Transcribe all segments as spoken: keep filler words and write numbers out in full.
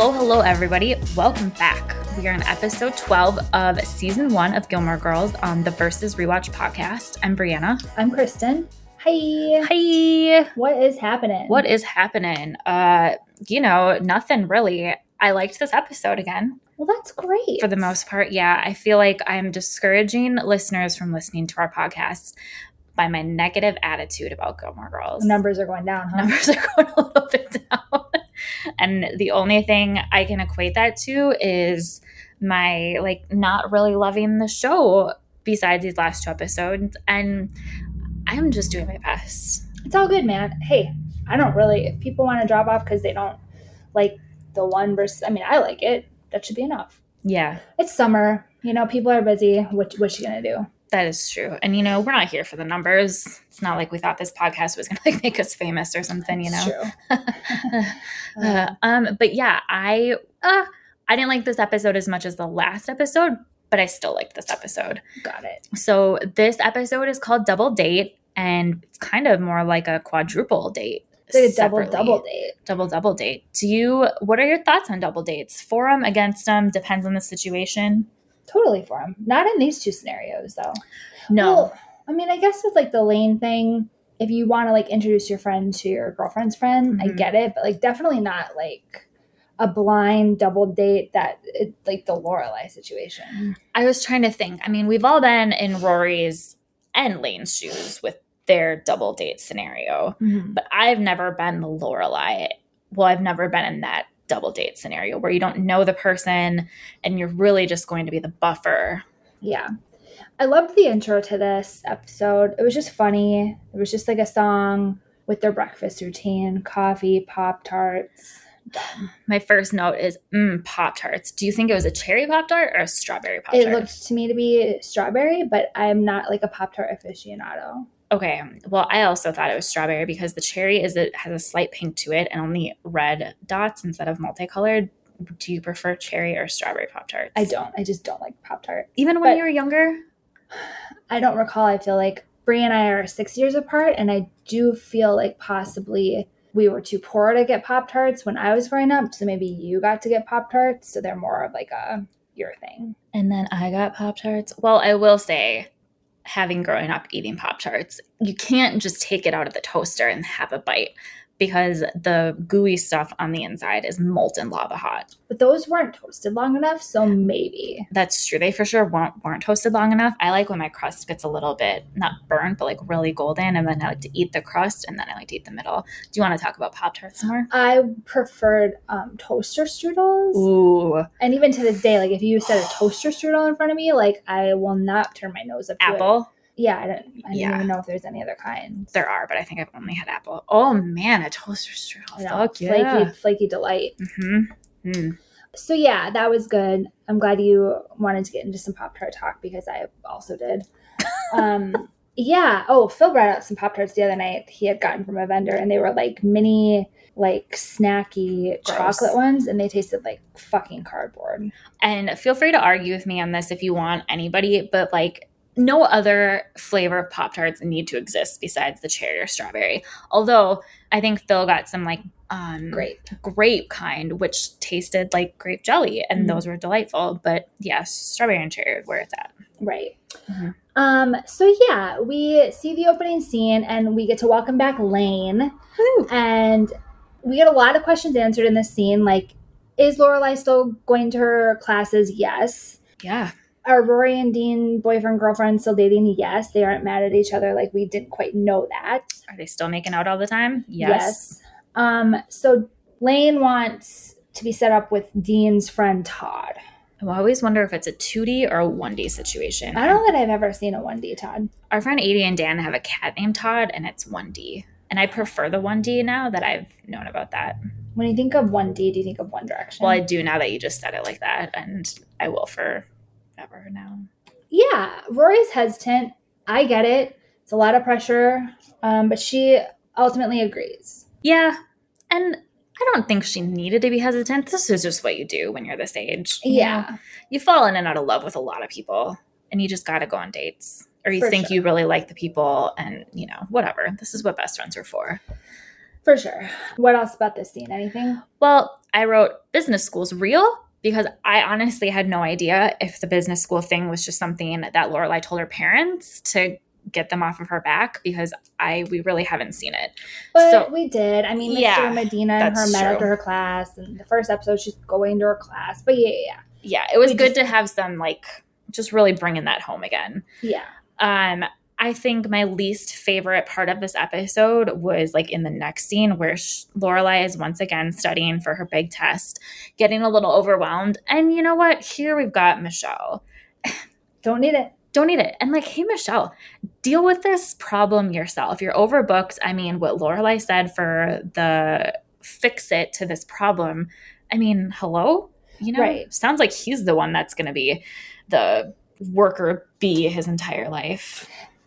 Hello, hello, everybody. Welcome back. We are on episode twelve of season one of Gilmore Girls on the Versus Rewatch podcast. I'm Brianna. I'm Kristen. Hi. Hi. What is happening? What is happening? Uh, you know, nothing really. I liked this episode again. Well, that's great. For the most part, yeah. I feel like I'm discouraging listeners from listening to our podcast by my negative attitude about Gilmore Girls. The numbers are going down, huh? Numbers are going a little bit down. And the only thing I can equate that to is my, like, not really loving the show besides these last two episodes. And I'm just doing my best. It's all good, man. Hey, I don't really, if people want to drop off because they don't like the one versus, I mean, I like it. That should be enough. Yeah. It's summer. You know, people are busy. What, what's she going to do? That is true. And, you know, we're not here for the numbers. It's not like we thought this podcast was going to like make us famous or something, you know? It's true. uh, um, but yeah, I uh, I didn't like this episode as much as the last episode, but I still liked this episode. Got it. So this episode is called Double Date, and it's kind of more like a quadruple date. It's like a separately. double, double date. Double, double date. Do you, what are your thoughts on double dates? For them, against them, depends on the situation? Totally for him. Not in these two scenarios, though. No. Well, I mean, I guess with, like, the Lane thing, if you want to, like, introduce your friend to your girlfriend's friend, Mm-hmm. I get it. But, like, definitely not, like, a blind double date that, it, like, the Lorelai situation. I was trying to think. I mean, we've all been in Rory's and Lane's shoes with their double date scenario. Mm-hmm. But I've never been the Lorelai. Well, I've never been in that double date scenario where you don't know the person and you're really just going to be the buffer. Yeah. I loved the intro to this episode. It was just funny. It was just like a song with their breakfast routine, coffee, Pop-Tarts. Done. My first note is, mm, Pop-Tarts. Do you think it was a cherry Pop-Tart or a strawberry Pop-Tart? It looked to me to be strawberry, but I'm not like a Pop-Tart aficionado. Okay. Well, I also thought it was strawberry because the cherry is it has a slight pink to it and only red dots instead of multicolored. Do you prefer cherry or strawberry Pop-Tarts? I don't. I just don't like Pop-Tart. Even when But- you were younger? I don't recall. I feel like Brie and I are six years apart, and I do feel like possibly we were too poor to get Pop-Tarts when I was growing up, so maybe you got to get Pop-Tarts, so they're more of like a your thing. And then I got Pop-Tarts. Well, I will say, having growing up eating Pop-Tarts, you can't just take it out of the toaster and have a bite because the gooey stuff on the inside is molten lava hot. But those weren't toasted long enough, so maybe. That's true. They for sure weren't, weren't toasted long enough. I like when my crust gets a little bit, not burnt, but like really golden. And then I like to eat the crust and then I like to eat the middle. Do you want to talk about Pop-Tarts some more? I preferred um, toaster strudels. Ooh. And even to this day, like if you set a toaster strudel in front of me, like I will not turn my nose up to it. Apple? Yeah, I don't, I don't Yeah. even know if there's any other kinds. There are, but I think I've only had apple. Oh man, a toaster strudel. You know, Fuck flaky, yeah. flaky delight. Mm-hmm. Mm. So yeah, that was good. I'm glad you wanted to get into some Pop-Tart talk because I also did. Um, yeah. Oh, Phil brought out some Pop-Tarts the other night he had gotten from a vendor, and they were like mini, like snacky Gross. chocolate ones, and they tasted like fucking cardboard. And feel free to argue with me on this if you want, anybody, but like no other flavor of Pop-Tarts need to exist besides the cherry or strawberry. Although I think Phil got some like um, Grape. grape kind, which tasted like grape jelly, and Mhm. those were delightful. But yes, strawberry and cherry is where it's at. Right. Mhm. Um, so yeah, we see the opening scene and we get to welcome back Lane. Woo. And we get a lot of questions answered in this scene. Like, is Lorelai still going to her classes? Yes. Yeah. Are Rory and Dean boyfriend, girlfriend still dating? Yes. They aren't mad at each other. Like, we didn't quite know that. Are they still making out all the time? Yes. Um, so Lane wants to be set up with Dean's friend Todd. I always wonder if it's a two D or a one D situation. I don't know that I've ever seen a one D Todd. Our friend Adie and Dan have a cat named Todd, and it's one D. And I prefer the one D now that I've known about that. When you think of one D, do you think of One Direction? Well, I do now that you just said it like that, and I will forever now. Yeah, Rory's hesitant. I get it. It's a lot of pressure, um, but she ultimately agrees. Yeah, and I don't think she needed to be hesitant. This is just what you do when you're this age. you Yeah. know? You fall in and out of love with a lot of people, and you just got to go on dates. Or you For think sure. you really like the people, and, you know, whatever. This is what best friends are for. For sure. What else about this scene? Anything? Well, I wrote business school's real because I honestly had no idea if the business school thing was just something that Lorelai told her parents to get them off of her back, because I we really haven't seen it. But so, we did. I mean, Mister Yeah, Medina and her met true. after her class, and the first episode she's going to her class. But yeah, yeah, yeah, it was we good just, to have some like just really bringing that home again. Yeah. Um, I think my least favorite part of this episode was like in the next scene where sh- Lorelai is once again studying for her big test, getting a little overwhelmed. And you know what? Here we've got Michelle. Don't need it. Don't need it. And like, hey, Michelle, deal with this problem yourself. You're overbooked. I mean, what Lorelai said for the fix it to this problem. I mean, hello? You know, right. Sounds like he's the one that's going to be the worker bee his entire life.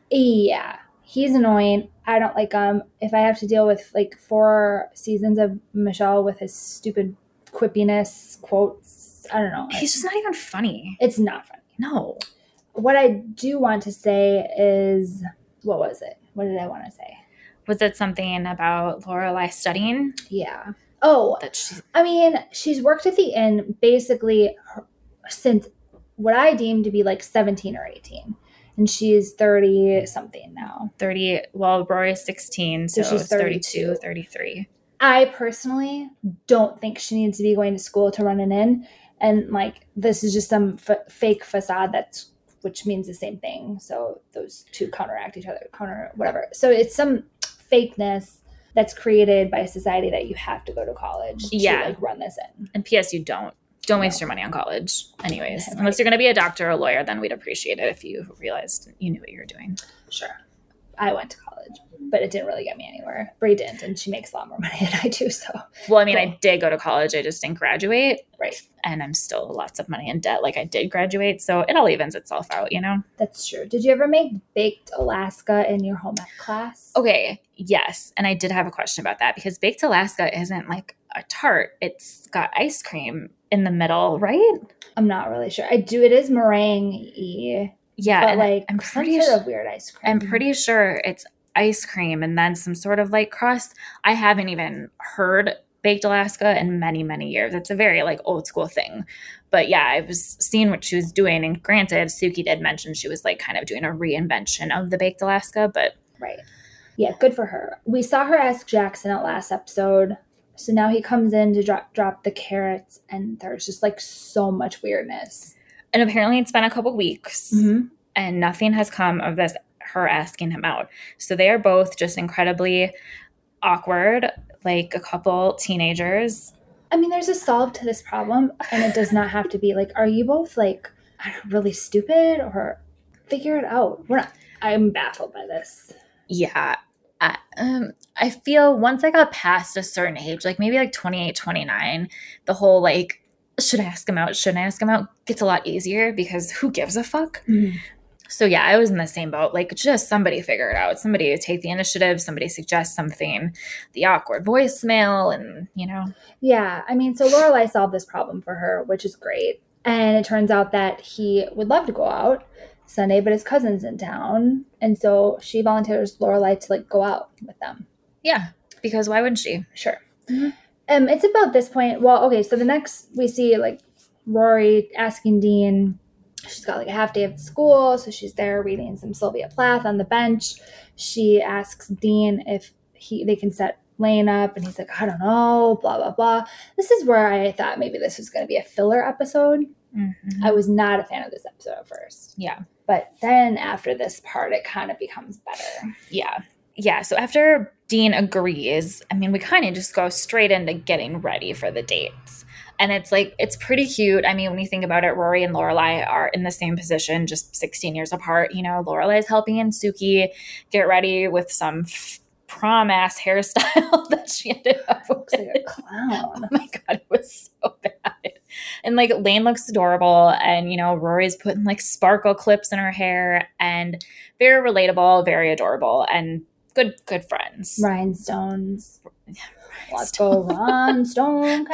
Yeah. He's annoying. I don't like him. If I have to deal with like four seasons of Michelle with his stupid quippiness, quotes, I don't know. He's just not even funny. It's not funny. No. What I do want to say is, what was it? What did I want to say? Was it something about Lorelai studying? Yeah. Oh, that she... I mean, she's worked at the inn basically since what I deem to be like seventeen or eighteen. And she's thirty something now. thirty, well, Rory's sixteen, so, so she's thirty-two, thirty-two. thirty-three. I personally don't think she needs to be going to school to run an inn. And like, this is just some f- fake facade that's, which means the same thing. So those two counteract each other, counter, whatever. So it's some fakeness that's created by a society that you have to go to college yeah. to like run this in. And P S you don't. Don't waste no. your money on college. Anyways, right. Unless you're going to be a doctor or a lawyer, then we'd appreciate it if you realized you knew what you were doing. Sure. I went to college, but it didn't really get me anywhere. Brie didn't, and she makes a lot more money than I do. So, well, I mean, cool. I did go to college. I just didn't graduate. Right. And I'm still lots of money in debt. Like I did graduate. So it all evens itself out, you know? That's true. Did you ever make Baked Alaska in your home ec class? Okay. Yes. And I did have a question about that because Baked Alaska isn't like a tart. It's got ice cream in the middle, right? I'm not really sure. I do. It is meringue-y. Yeah. But like I'm pretty some sort of weird ice cream. I'm pretty sure it's ice cream and then some sort of like crust. I haven't even heard Baked Alaska in many, many years. It's a very like old school thing. But yeah, I was seeing what she was doing. And granted, Suki did mention she was like kind of doing a reinvention of the Baked Alaska, but. Right. Yeah, good for her. We saw her ask Jackson at last episode. So now he comes in to drop drop the carrots and there's just like so much weirdness. And apparently it's been a couple weeks mm-hmm. and nothing has come of this, her asking him out. So they are both just incredibly awkward, like a couple teenagers. I mean, there's a solve to this problem and it does not have to be like, are you both like really stupid or figure it out? We're not, I'm baffled by this. Yeah. I, um, I feel once I got past a certain age, like maybe like twenty-eight, twenty-nine, the whole like, should I ask him out? Shouldn't I ask him out? Gets a lot easier because who gives a fuck? Mm-hmm. So yeah, I was in the same boat. Like just somebody figure it out. Somebody take the initiative. Somebody suggest something. The awkward voicemail and, you know. Yeah. I mean, so Lorelai solved this problem for her, which is great. And it turns out that he would love to go out Sunday, but his cousin's in town. And so she volunteers Lorelai to like go out with them. Yeah. Because why wouldn't she? Sure. Mm-hmm. Um, it's about this point. Well, okay. So the next we see like Rory asking Dean, she's got like a half day of school. So she's there reading some Sylvia Plath on the bench. She asks Dean if he, they can set Lane up and he's like, I don't know, blah, blah, blah. This is where I thought maybe this was going to be a filler episode. Mm-hmm. I was not a fan of this episode at first. Yeah. But then after this part, it kind of becomes better. Yeah. Yeah. So after Dean agrees, I mean, we kind of just go straight into getting ready for the dates. And it's like, it's pretty cute. I mean, when you think about it, Rory and Lorelai are in the same position, just sixteen years apart. You know, Lorelai is helping Suki get ready with some f- prom-ass hairstyle that she ended up with. Looks like a clown. Oh my God, it was so bad. And like Lane looks adorable and, you know, Rory's putting like sparkle clips in her hair and very relatable, very adorable and good, good friends. Rhinestones. Let's go Rhinestone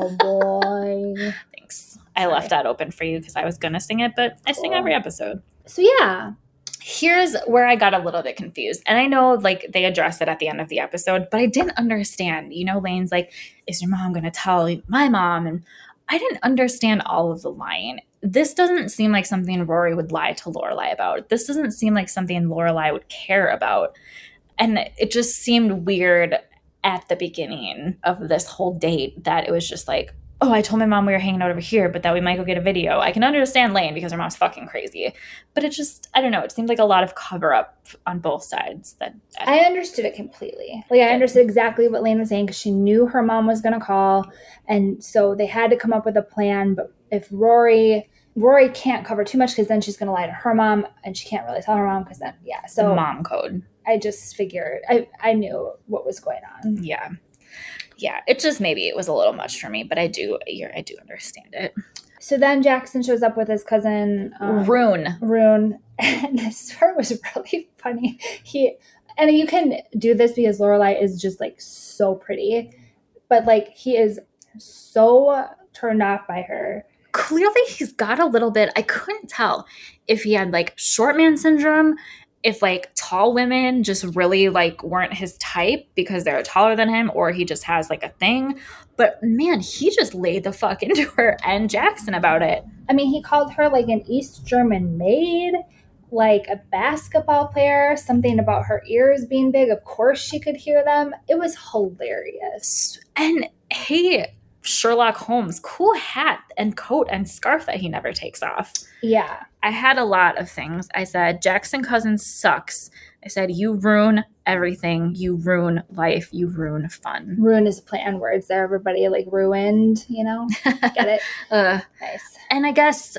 Cowboy. Thanks. I Sorry. left that open for you because I was going to sing it, but I sing cool. every episode. So yeah. Here's where I got a little bit confused. And I know like they addressed it at the end of the episode, but I didn't understand. You know, Lane's like, is your mom going to tell my mom? And I didn't understand all of the lying. This doesn't seem like something Rory would lie to Lorelai about. This doesn't seem like something Lorelai would care about. And it just seemed weird at the beginning of this whole date that it was just like, oh, I told my mom we were hanging out over here, but that we might go get a video. I can understand Lane because her mom's fucking crazy. But it just, I don't know, it seemed like a lot of cover up on both sides. That I, I understood it completely. Like, I understood exactly what Lane was saying because she knew her mom was going to call. And so they had to come up with a plan. But if Rory, Rory can't cover too much because then she's going to lie to her mom and she can't really tell her mom because then, yeah. So mom code. I just figured, I, I knew what was going on. Yeah. Yeah, it just maybe it was a little much for me, but I do you're, I do understand it. So then Jackson shows up with his cousin um, Rune. Rune, and this part was really funny. He and you can do this because Lorelai is just like so pretty, but like he is so turned off by her. Clearly, he's got a little bit. I couldn't tell if he had like short man syndrome. If like tall women just really like weren't his type because they're taller than him, or he just has like a thing. But man, he just laid the fuck into her and Jackson about it. I mean, he called her like an East German maid, like a basketball player, something about her ears being big. Of course she could hear them. It was hilarious. And hey, Sherlock Holmes, cool hat and coat and scarf that he never takes off. Yeah. I had a lot of things. I said, Jackson Cousins sucks. I said, you ruin everything. You ruin life. You ruin fun. Ruin is a play on words there, everybody. Like ruined, you know? Get it? uh, nice. And I guess,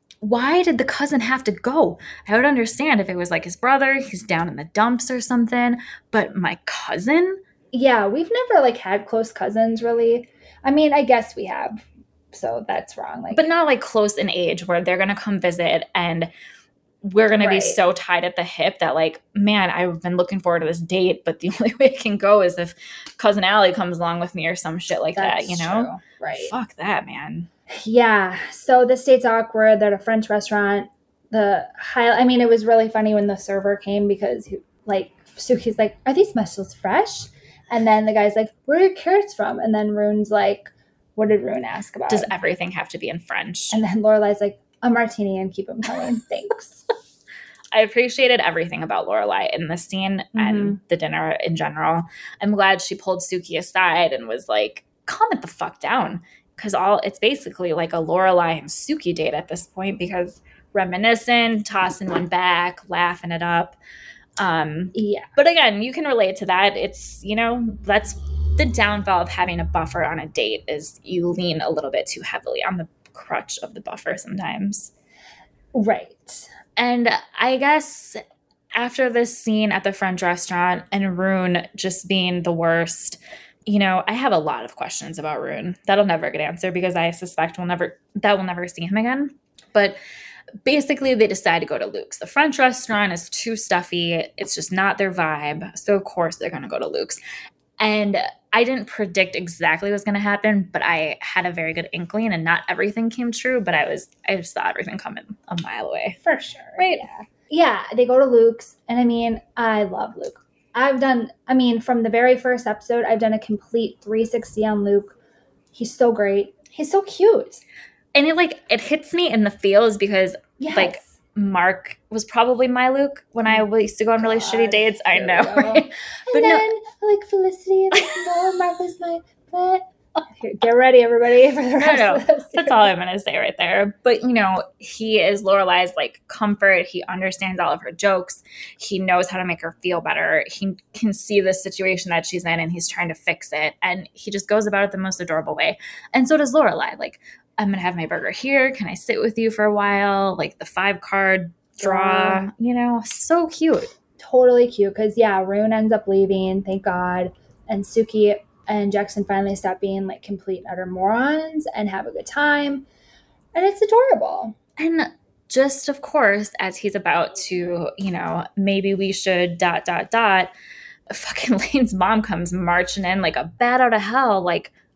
why did the cousin have to go? I would understand if it was like his brother, he's down in the dumps or something. But my cousin? Yeah, we've never like had close cousins really. I mean, I guess we have. So that's wrong. Like, but not like close in age where they're going to come visit and we're going right. to be so tied at the hip that like, man, I've been looking forward to this date, but the only way it can go is if cousin Allie comes along with me or some shit like that's that, you know? True. Right. Fuck that, man. Yeah. So this date's awkward. They're at a French restaurant. The high, I mean, it was really funny when the server came because he, like Suki's like, are these mussels fresh? And then the guy's like, where are your carrots from? And then Rune's like, what did Rune ask about? Does everything have to be in French? And then Lorelai's like, a martini and keep them coming. Thanks. I appreciated everything about Lorelai in this scene mm-hmm. and the dinner in general. I'm glad she pulled Suki aside and was like, calm it the fuck down. Because all it's basically like a Lorelai and Suki date at this point because reminiscing, tossing one back, laughing it up. Um, yeah. But again, you can relate to that. It's, you know, that's the downfall of having a buffer on a date is you lean a little bit too heavily on the crutch of the buffer sometimes. Right. And I guess after this scene at the French restaurant and Rune just being the worst, you know, I have a lot of questions about Rune. That'll never get answered because I suspect we'll never, that we'll never see him again. But basically, they decide to go to Luke's. The French restaurant is too stuffy. It's just not their vibe. So, of course, they're going to go to Luke's. And I didn't predict exactly what was going to happen, but I had a very good inkling, and not everything came true. But I was, I just saw everything coming a mile away. For sure. Right? Yeah. Yeah, they go to Luke's. And I mean, I love Luke. I've done, I mean, from the very first episode, I've done a complete three sixty on Luke. He's so great. He's so cute. And it like it hits me in the feels because yes. like Mark was probably my Luke when I used to go on really God, shitty dates. I know. Right? And but then no, like Felicity and like, no, Mark was my but Here, get ready, everybody, for the rest no, no. of this. That's all I'm gonna say right there. But you know, he is Lorelai's like comfort. He understands all of her jokes. He knows how to make her feel better. He can see the situation that she's in and he's trying to fix it. And he just goes about it the most adorable way. And so does Lorelai. Like, I'm going to have my burger here. Can I sit with you for a while? Like the five card draw, yeah. you know, so cute. Totally cute. Because, yeah, Rune ends up leaving, thank God. And Suki and Jackson finally stop being like complete and utter morons and have a good time. And it's adorable. And just, of course, as he's about to, you know, maybe we should dot, dot, dot, fucking Lane's mom comes marching in like a bat out of hell, like,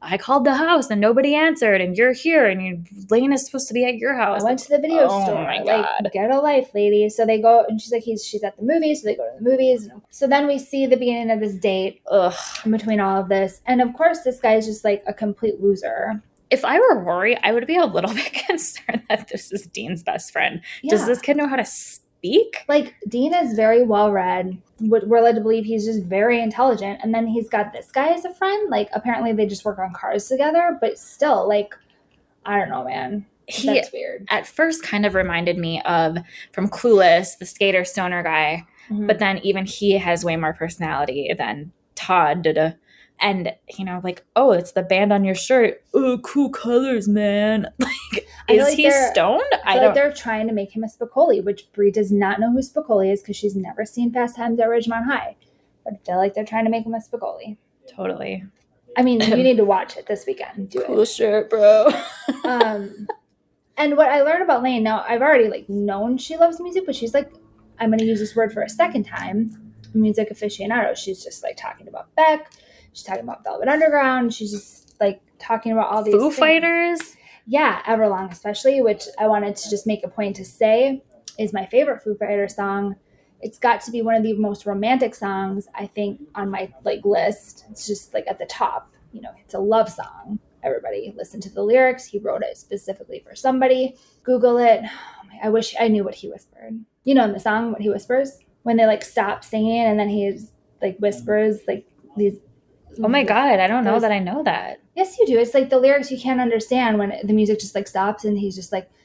I called the house and nobody answered and you're here and you, Lane is supposed to be at your house. I went to the video oh store. My like, God. Get a life, lady. So they go, and she's like, he's she's at the movies, so they go to the movies. So then we see the beginning of this date Ugh. in between all of this. And of course, this guy is just like a complete loser. If I were Rory, I would be a little bit concerned that this is Dean's best friend. Yeah. Does this kid know how to speak? Like, Dean is very well read. We're led to believe he's just very intelligent. And then he's got this guy as a friend. Like, apparently they just work on cars together. But still, like, I don't know, man. He, That's weird. At first kind of reminded me of, from Clueless, the skater stoner guy. Mm-hmm. But then even he has way more personality than Todd did. And, you know, like, oh, it's the band on your shirt. Oh, cool colors, man. Like, is like he stoned? I, I feel don't... like they're trying to make him a Spicoli, which Brie does not know who Spicoli is because she's never seen Fast Times at Ridgemont High. But I feel like they're trying to make him a Spicoli. Totally. I mean, you need to watch it this weekend. Do cool it. shirt, bro. um, and what I learned about Lane, now I've already, like, known she loves music, but she's like, I'm going to use this word for a second time, music aficionado. She's just, like, talking about Beck. She's talking about Velvet Underground. She's just, like, talking about all these Foo things. Fighters? Yeah, Everlong especially, which I wanted to just make a point to say is my favorite Foo Fighters song. It's got to be one of the most romantic songs, I think, on my, like, list. It's just, like, at the top. You know, it's a love song. Everybody listen to the lyrics. He wrote it specifically for somebody. Google it. Oh my, I wish I knew what he whispered. You know in the song what he whispers? When they, like, stop singing and then he, like, whispers, like, these... Oh my God, I don't know that I know that. Yes, you do. It's like the lyrics you can't understand when the music just like stops and he's just like...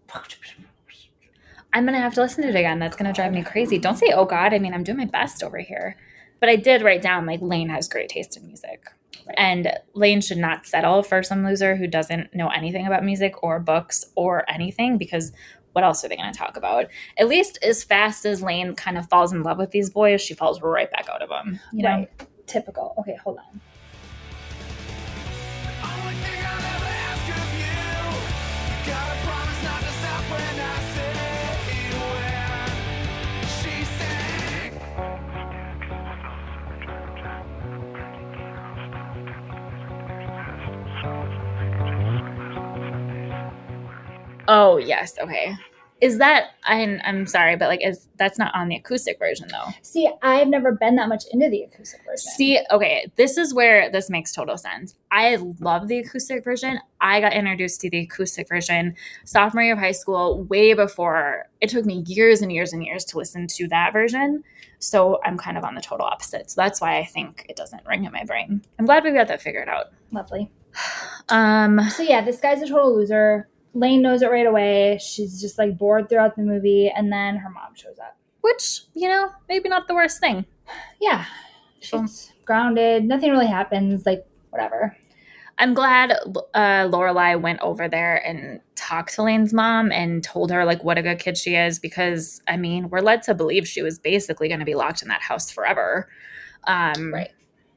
I'm going to have to listen to it again. That's going to drive me crazy. Don't say, oh God. I mean, I'm doing my best over here. But I did write down, like, Lane has great taste in music. Right. And Lane should not settle for some loser who doesn't know anything about music or books or anything, because what else are they going to talk about? At least as fast as Lane kind of falls in love with these boys, she falls right back out of them. You know? Right. Typical. Okay, hold on. Oh, yes. Okay. Is that, I'm, I'm sorry, but like, is that's not on the acoustic version though? See, I've never been that much into the acoustic version. See, okay, this is where this makes total sense. I love the acoustic version. I got introduced to the acoustic version sophomore year of high school, way before. It took me years and years and years to listen to that version. So I'm kind of on the total opposite. So that's why I think it doesn't ring in my brain. I'm glad we got that figured out. Lovely. Um. So yeah, this guy's a total loser. Lane knows it right away. She's just like bored throughout the movie. And then her mom shows up. Which, you know, maybe not the worst thing. Yeah. She's grounded. Nothing really happens. Like, whatever. I'm glad uh, Lorelai went over there and talked to Lane's mom and told her, like, what a good kid she is. Because, I mean, we're led to believe she was basically going to be locked in that house forever. Um, right.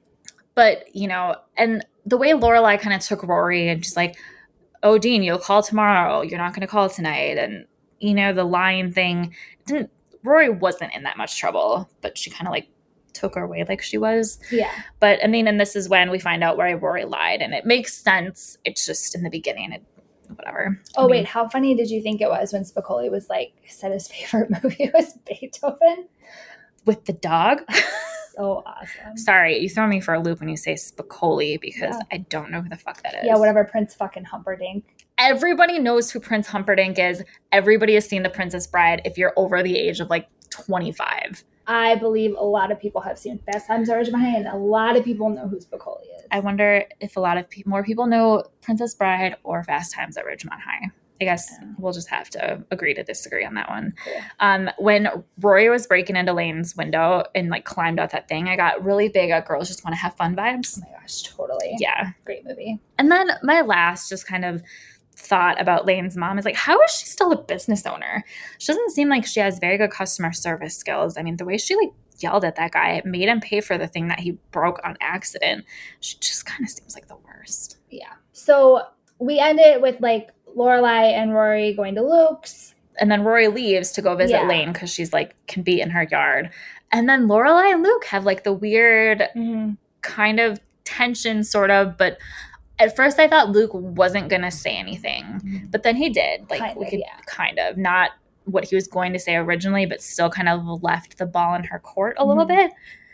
But, you know, and the way Lorelai kind of took Rory and she's like, oh, Dean, you'll call tomorrow. You're not going to call tonight. And, you know, the lying thing. Didn't Rory wasn't in that much trouble, but she kind of, like, took her away like she was. Yeah. But, I mean, and this is when we find out why Rory lied. And it makes sense. It's just in the beginning, it, whatever. Oh, I mean, wait. How funny did you think it was when Spicoli was, like, said his favorite movie was Beethoven? With the dog? So awesome. Sorry, you throw me for a loop when you say Spicoli because yeah. I don't know who the fuck that is. Yeah, whatever, Prince fucking Humperdinck. Everybody knows who Prince Humperdinck is. Everybody has seen The Princess Bride if you're over the age of like twenty-five. I believe a lot of people have seen Fast Times at Ridgemont High, and a lot of people know who Spicoli is. I wonder if a lot of pe- more people know Princess Bride or Fast Times at Ridgemont High. I guess yeah. we'll just have to agree to disagree on that one. Cool. Um, when Rory was breaking into Lane's window and like climbed out that thing, I got really big at girls just want to have fun vibes. Oh my gosh, totally. Yeah. Great movie. And then my last just kind of thought about Lane's mom is like, how is she still a business owner? She doesn't seem like she has very good customer service skills. I mean, the way she like yelled at that guy, made him pay for the thing that he broke on accident. She just kind of seems like the worst. Yeah. So we end it with like Lorelai and Rory going to Luke's. And then Rory leaves to go visit yeah. Lane because she's like, can be in her yard. And then Lorelai and Luke have like the weird mm-hmm. kind of tension sort of, but At first, I thought Luke wasn't going to say anything, Mm-hmm. but then he did. Like, Kind we of, could yeah. kind of, not what he was going to say originally, but still kind of left the ball in her court a little Mhm. bit.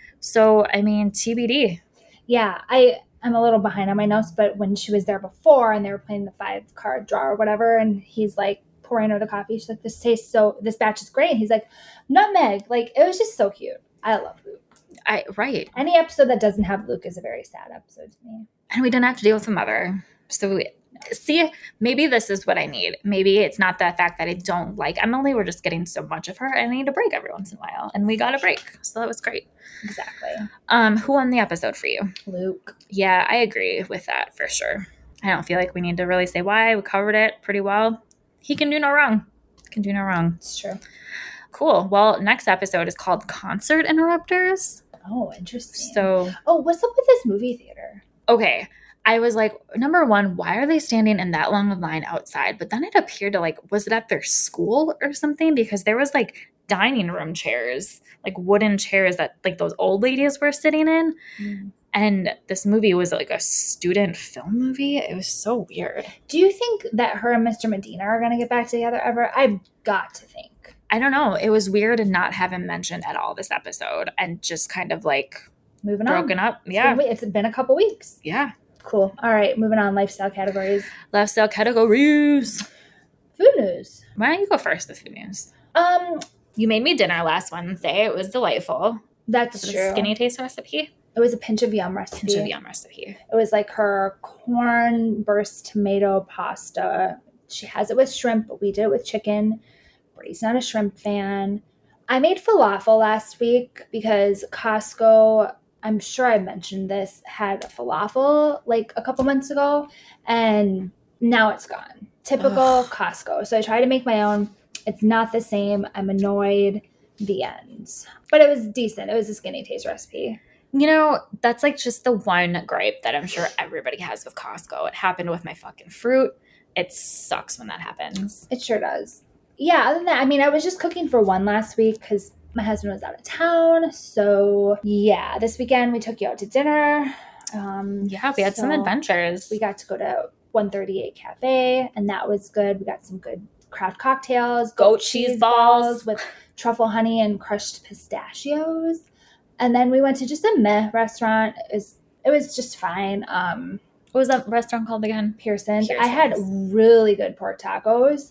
So, I mean, T B D. Yeah, I, I'm a little behind on my notes, but when she was there before and they were playing the five card draw or whatever, and he's like pouring her the coffee, she's like, this tastes so, this batch is great. And he's like, nutmeg. Like, it was just so cute. I love Luke. I Right. Any episode that doesn't have Luke is a very sad episode to me. And we didn't have to deal with a mother. So, we, see, maybe this is what I need. Maybe it's not the fact that I don't like Emily. We're just getting so much of her, and I need a break every once in a while. And we got a break. So that was great. Exactly. Um, who won the episode for you? Luke. Yeah, I agree with that for sure. I don't feel like we need to really say why. We covered it pretty well. He can do no wrong. Can do no wrong. It's true. Cool. Well, next episode is called Concert Interrupters. Oh, interesting. So, oh, what's up with this movie theater? okay. I was like, number one, why are they standing in that long of line outside? But then it appeared to like, was it at their school or something? Because there was like dining room chairs, like wooden chairs that like those old ladies were sitting in. Mm. And this movie was like a student film movie. It was so weird. Do you think that her and Mister Medina are going to get back together ever? I've got to think. I don't know. It was weird to not have him mentioned at all this episode and just kind of like Moving on. broken up. Yeah. It's been, it's been a couple weeks. Yeah. Cool. All right, moving on. Lifestyle categories. Lifestyle categories. Food news. Why don't you go first with food news? Um, You made me dinner last Wednesday. It was delightful. that's Was it true. a skinny taste recipe? It was a pinch of yum recipe. Pinch of yum recipe. It was like her corn burst tomato pasta. She has it with shrimp, but we did it with chicken. Brady's not a shrimp fan. I made falafel last week because Costco, I'm sure I mentioned this, had a falafel like a couple months ago, and now it's gone. Typical Ugh. Costco. So I tried to make my own. It's not the same. I'm annoyed. The end. But it was decent. It was a skinny taste recipe. You know, that's like just the one gripe that I'm sure everybody has with Costco. It happened with my fucking fruit. It sucks when that happens. It sure does. Yeah, other than that, I mean, I was just cooking for one last week because my husband was out of town. So, yeah, this weekend we took you out to dinner. Um, Yeah, we had some so adventures. We got to go to one thirty-eight Cafe, and that was good. We got some good craft cocktails, Goat cheese balls. with truffle honey and crushed pistachios. And then we went to just a meh restaurant. It was, it was just fine. Um, What was that restaurant called again? Pearson's. Pearson's. I had really good pork tacos.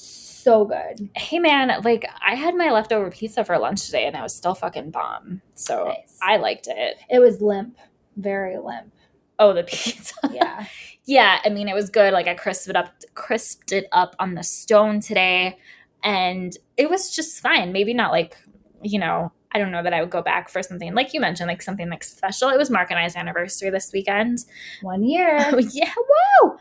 So good. Hey, man, like, I had my leftover pizza for lunch today, and it was still fucking bomb. So Nice. I liked it. It was limp. Very limp. Oh, the pizza. Yeah. Yeah, I mean, it was good. Like, I crisped it up, crisped it up on the stone today, and it was just fine. Maybe not like, you know, I don't know that I would go back for something like you mentioned, like something like special. It was Mark and I's anniversary this weekend. One year. Oh, yeah, woo!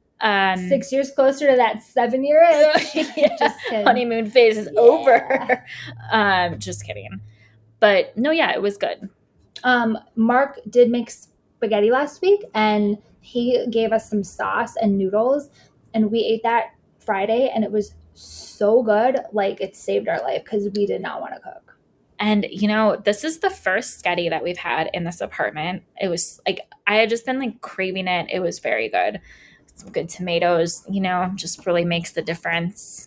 Um, Six years closer to that seven year itch. yeah, Just kidding. honeymoon phase is Yeah. over. um, just kidding. But no, yeah, it was good. Um, Mark did make spaghetti last week, and he gave us some sauce and noodles, and we ate that Friday, and it was so good. Like, it saved our life because we did not want to cook. And, you know, this is the first sketty that we've had in this apartment. It was like, I had just been like craving it. It was very good. Some good tomatoes, you know, just really makes the difference.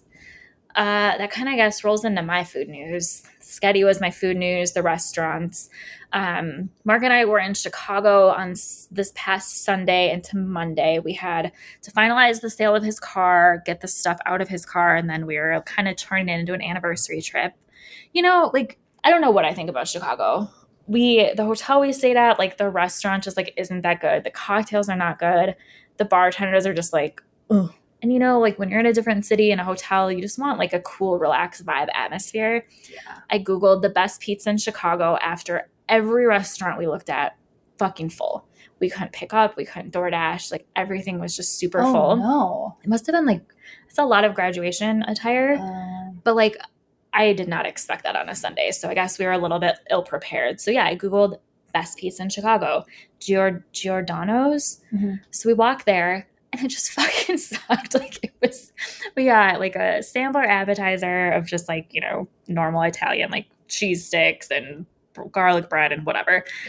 Uh, that kind of, I guess, rolls into my food news. Sketty was my food news, the restaurants. Um, Mark and I were in Chicago on s- this past Sunday into Monday. We had to finalize the sale of his car, get the stuff out of his car, and then we were kind of turning it into an anniversary trip. You know, like, I don't know what I think about Chicago. We, the hotel we stayed at, like, the restaurant just, like, isn't that good. The cocktails are not good. The bartenders are just like, ugh. And, you know, like when you're in a different city in a hotel, you just want like a cool, relaxed vibe atmosphere. Yeah. I Googled the best pizza in Chicago after every restaurant we looked at, fucking full. We couldn't pick up. We couldn't DoorDash. Like everything was just super Oh, full. no. It must have been like, it's a lot of graduation attire. Um, But like, I did not expect that on a Sunday. So I guess we were a little bit ill prepared. So yeah, I Googled best pizza in Chicago, Gior- Giordano's. mhm. So we walked there and it just fucking sucked. Like it was, we got like a sampler appetizer of just like, you know, normal Italian, like cheese sticks and garlic bread and whatever. Yeah.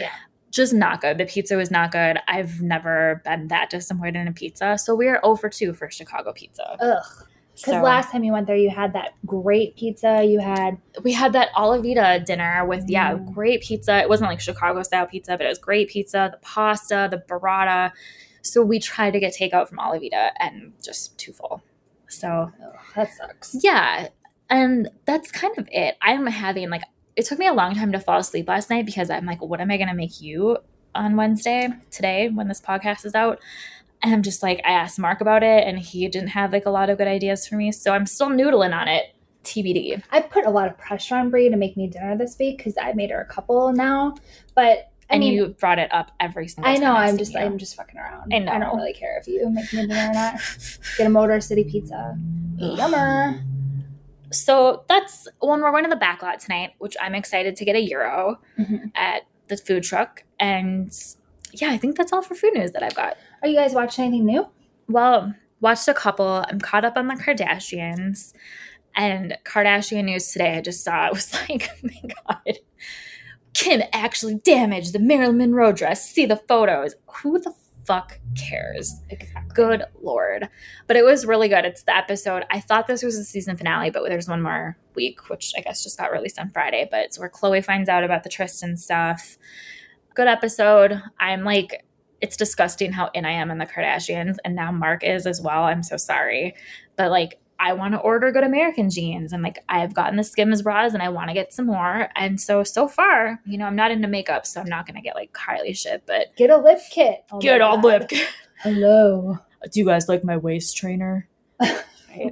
just not good. The pizza was not good. I've never been that disappointed in a pizza. So we are zero for two for Chicago pizza. Ugh. Because So last time you went there, you had that great pizza. You had we had that Olavita dinner with, yeah, Mm. great pizza. It wasn't like Chicago style pizza, but it was great pizza, the pasta, the burrata. So we tried to get takeout from Olavita and just too full. So ugh, that sucks. yeah, and that's kind of it. I'm having like, it took me a long time to fall asleep last night because I'm like, what am I going to make you on Wednesday, today, when this podcast is out? And I'm just like, I asked Mark about it and he didn't have like a lot of good ideas for me. So I'm still noodling on it. T B D. I put a lot of pressure on Brie to make me dinner this week because I made her a couple now. But I And mean, you brought it up every single I time. know. I've I'm seen just, you. I'm just fucking around. I know. I don't really care if you make me dinner or not. Get a Motor City pizza. Yummer. So that's when we're going to the back lot tonight, which I'm excited to get a gyro Mhm. at the food truck. And yeah, I think that's all for food news that I've got. Are you guys watching anything new? Well, watched a couple. I'm caught up on the Kardashians. And Kardashian news today, I just saw, it was like, oh my God. Kim actually damaged the Marilyn Monroe dress. See the photos. Who the fuck cares? Exactly. Good Lord. But it was really good. It's the episode. I thought this was the season finale, but there's one more week, which I guess just got released on Friday. But it's where Khloe finds out about the Tristan stuff. Good episode. I'm like, it's disgusting how in I am in the Kardashians. And now Mark is as well. I'm so sorry. But like, I want to order Good American jeans. And like, I've gotten the Skims bras and I want to get some more. And so, so far, you know, I'm not into makeup, so I'm not going to get like Kylie shit, but Get a lip kit. Oh get my all God. lip. Hello. Do you guys like my waist trainer? Right.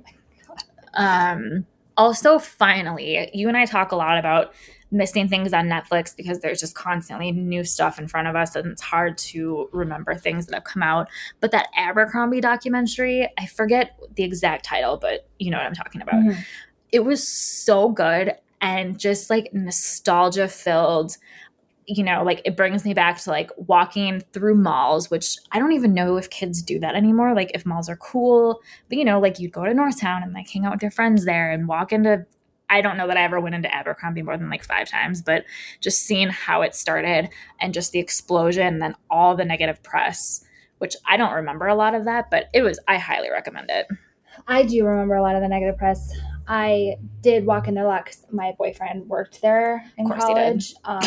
Um, also, finally, you and I talk a lot about missing things on Netflix because there's just constantly new stuff in front of us and it's hard to remember things that have come out. But that Abercrombie documentary, I forget the exact title, but you know what I'm talking about. Mhm. It was so good and just like nostalgia filled. You know, like it brings me back to like walking through malls, which I don't even know if kids do that anymore. Like if malls are cool, but you know, like you'd go to Northtown and like hang out with your friends there and walk into, I don't know that I ever went into Abercrombie more than like five times, but just seeing how it started and just the explosion and then all the negative press, which I don't remember a lot of that, but it was, I highly recommend it. I do remember a lot of the negative press. I did walk in there a lot because my boyfriend worked there in Of course he did. college, um,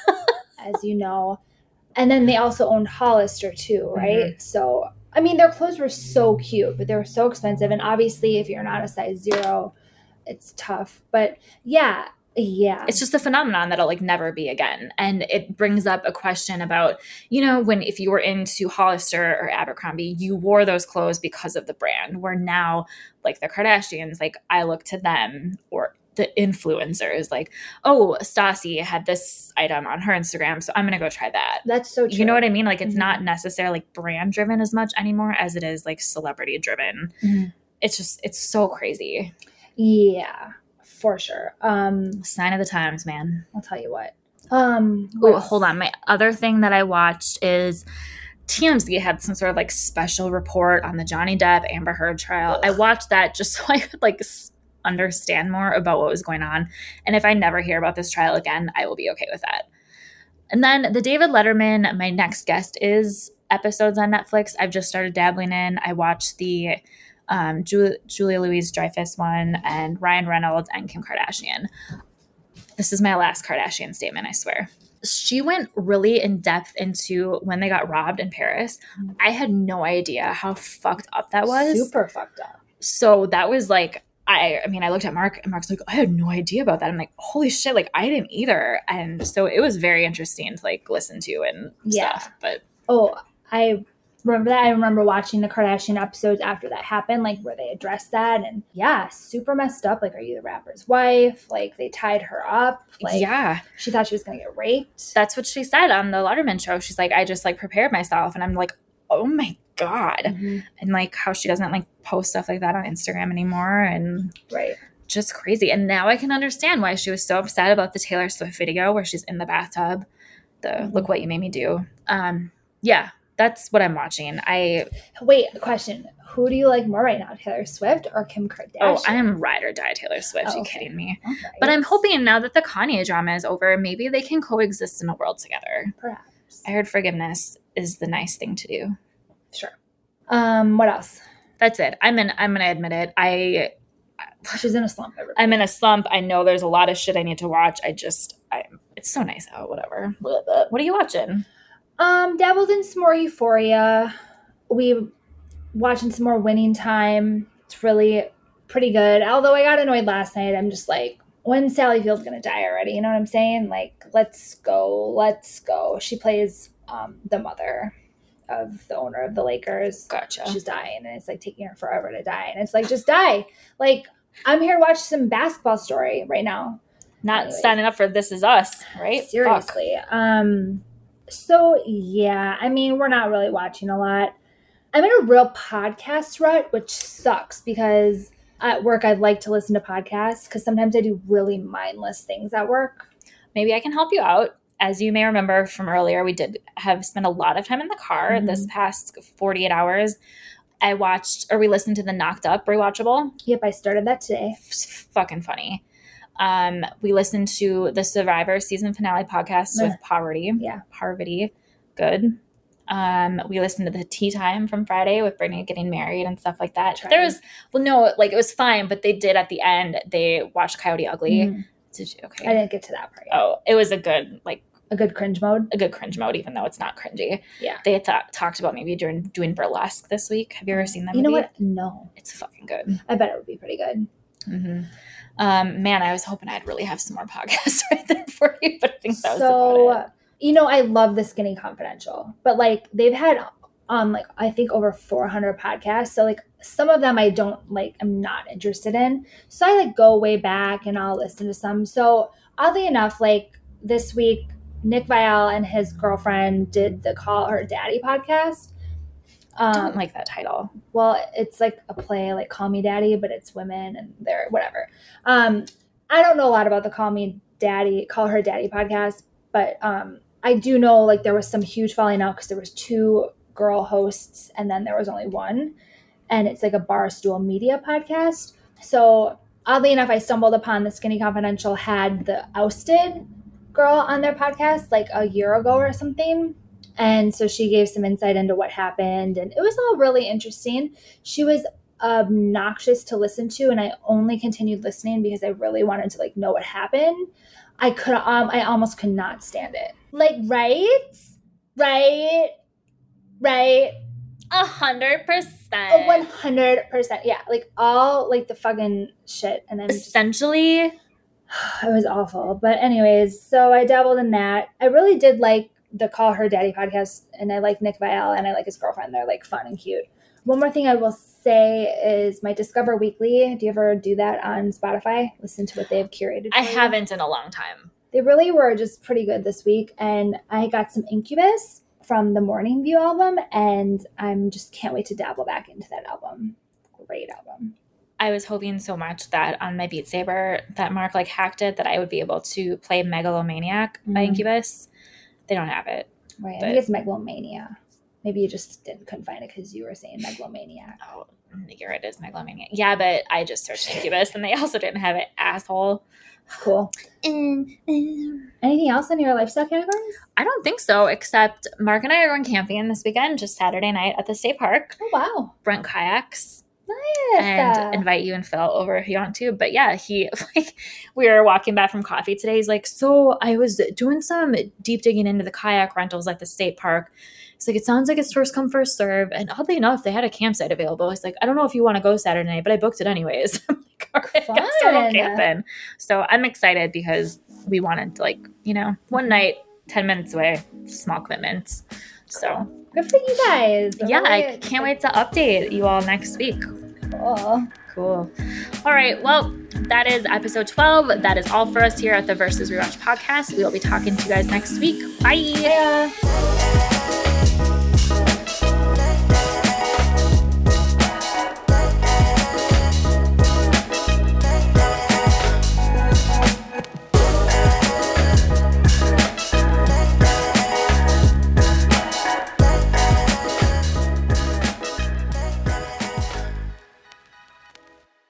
as you know. And then they also owned Hollister too, right? Mhm. So, I mean, their clothes were so cute, but they were so expensive. And obviously, if you're not a size zero, it's tough. But yeah, yeah. It's just a phenomenon that'll like never be again. And it brings up a question about, you know, when if you were into Hollister or Abercrombie, you wore those clothes because of the brand. Where now, like the Kardashians, like I look to them or the influencers, like, oh, Stassi had this item on her Instagram, so I'm gonna go try that. That's so true. You know what I mean? Like it's Mhm. not necessarily like brand driven as much anymore as it is like celebrity driven. Mhm. It's just it's so crazy. Yeah, for sure. Um, Sign of the times, man. I'll tell you what. Um, what Oh, else? hold on. My other thing that I watched is T M Z had some sort of like special report on the Johnny Depp Amber Heard trial. I Ugh. watched that just so I could like s- understand more about what was going on. And if I never hear about this trial again, I will be okay with that. And then the David Letterman, my next guest is episodes on Netflix. I've just started dabbling in. I watched the um, Ju- Julia Louis-Dreyfus one and Ryan Reynolds and Kim Kardashian. This is my last Kardashian statement, I swear. She went really in depth into when they got robbed in Paris. I had no idea how fucked up that was. Super fucked up. So that was like, I I mean, I looked at Mark and Mark's like, I had no idea about that. I'm like, holy shit, like I didn't either. And so it was very interesting to like listen to and Yeah. stuff. But Oh, I remember that. I remember watching the Kardashian episodes after that happened, like where they addressed that. And yeah, super messed up. Like, are you the rapper's wife? Like, they tied her up. Like, yeah, she thought she was going to get raped. that's what she said on the Letterman show. She's like, I just like prepared myself. And I'm like, oh my God. Mhm. And like how she doesn't like post stuff like that on Instagram anymore. And Right. just crazy. And now I can understand why she was so upset about the Taylor Swift video where she's in the bathtub. The Mhm. Look What You Made Me Do. Um, yeah, that's what I'm watching. I Wait, a question. Who do you like more right now, Taylor Swift or Kim Kardashian? oh, I am ride or die Taylor Swift. Oh, you okay. kidding me? Okay. But I'm hoping now that the Kanye drama is over, maybe they can coexist in a world together. Perhaps. course. I heard forgiveness is the nice thing to do. Sure. Um, what else? That's it. I'm in, I'm going to admit it. I, She's in a slump. Everybody. I'm in a slump. I know there's a lot of shit I need to watch. I just, I, it's so nice out, whatever. What are you watching? Um, dabbled in some more Euphoria. We watching some more Winning Time. It's really pretty good. Although I got annoyed last night. I'm just like, when Sally Field's going to die already? You know what I'm saying? Like, let's go. Let's go. She plays um, the mother of the owner of the Lakers. Gotcha. She's dying, and it's like taking her forever to die. And it's like, just die. Like, I'm here to watch some basketball story right now. Not Anyways. signing up for This Is Us, right? Seriously. Fuck. Um. So, yeah. I mean, we're not really watching a lot. I'm in a real podcast rut, which sucks because at work I'd like to listen to podcasts because sometimes I do really mindless things at work. Maybe I can help you out. As you may remember from earlier, we did have spent a lot of time in the car mm-hmm. this past forty-eight hours. I watched, or we listened to the Knocked Up rewatchable. Yep, I started that today. It's fucking funny. Um, we listened to the Survivor season finale podcast with Parvati. Yeah. Parvati. Good. Um, we listened to the Tea Time from Friday with Brittany getting married and stuff like that. Trying. There was, well, no, like it was fine, but they did at the end, they watched Coyote Ugly. Mm-hmm. Did you, okay. I didn't get to that part yet. Oh, it was a good, like, a good cringe mode? A good cringe mode, even though it's not cringy. Yeah. They had th- talked about maybe doing, doing Burlesque this week. Have you ever seen that you movie? You know what? No. It's fucking good. I bet it would be pretty good. Mm-hmm. Um, man, I was hoping I'd really have some more podcasts right there for you, but I think that so, was about it. You know, I love the Skinny Confidential, but like they've had um like I think over four hundred podcasts. So like some of them I don't like, I'm not interested in. So I like go way back and I'll listen to some. So oddly enough, like this week, Nick Viall and his girlfriend did the Call Her Daddy podcast. Um, I don't like that title. Well, it's like a play, like Call Me Daddy, but it's women and they're whatever. Um, I don't know a lot about the Call Me Daddy, Call Her Daddy podcast, but um, I do know like there was some huge falling out because there was two girl hosts and then there was only one, and it's like a Barstool Media podcast. So oddly enough, I stumbled upon the Skinny Confidential had the Ousted girl on their podcast like a year ago or something. And so she gave some insight into what happened, and it was all really interesting. She was obnoxious to listen to, and I only continued listening because I really wanted to like know what happened. I could, um, I almost could not stand it. Like, right, right, right. A hundred percent. A one hundred percent. Yeah, like all like the fucking shit, and then essentially, just, it was awful. But anyways, so I dabbled in that. I really did like the Call Her Daddy podcast, and I like Nick Viall and I like his girlfriend. They're like fun and cute. One more thing I will say is my Discover Weekly. Do you ever do that on Spotify? Listen to what they've curated. I you? haven't in a long time. They really were just pretty good this week, and I got some Incubus from the Morning View album, and I'm just can't wait to dabble back into that album. Great album. I was hoping so much that on my Beat Saber that Mark like hacked it that I would be able to play Megalomaniac mm-hmm. by Incubus. They don't have it. Right. I think it's Megalomania. Maybe you just didn't couldn't find it because you were saying Megalomaniac. Oh, you're right. It is Megalomaniac. Yeah, but I just searched Incubus and they also didn't have it. Asshole. Cool. Mm, mm. Anything else in your lifestyle categories? I don't think so, except Mark and I are going camping this weekend, just Saturday night at the state park. Oh, wow. Brent kayaks. Nice. And invite you and Phil over if you want to. But yeah, he like we were walking back from coffee today. He's like, so I was doing some deep digging into the kayak rentals at the state park. He's like, it sounds like it's first come, first serve. And oddly enough, they had a campsite available. He's like, I don't know if you want to go Saturday night, but I booked it anyways. I'm like, all right, I guess we'll go camping. So I'm excited because we wanted to like, you know, one night, ten minutes away, small commitments. So good for you guys. Yeah, I can't wait to update you all next week. Cool. Cool. All right. Well, that is episode twelve. That is all for us here at the Versus Rewatch podcast. We will be talking to you guys next week. Bye. Yeah.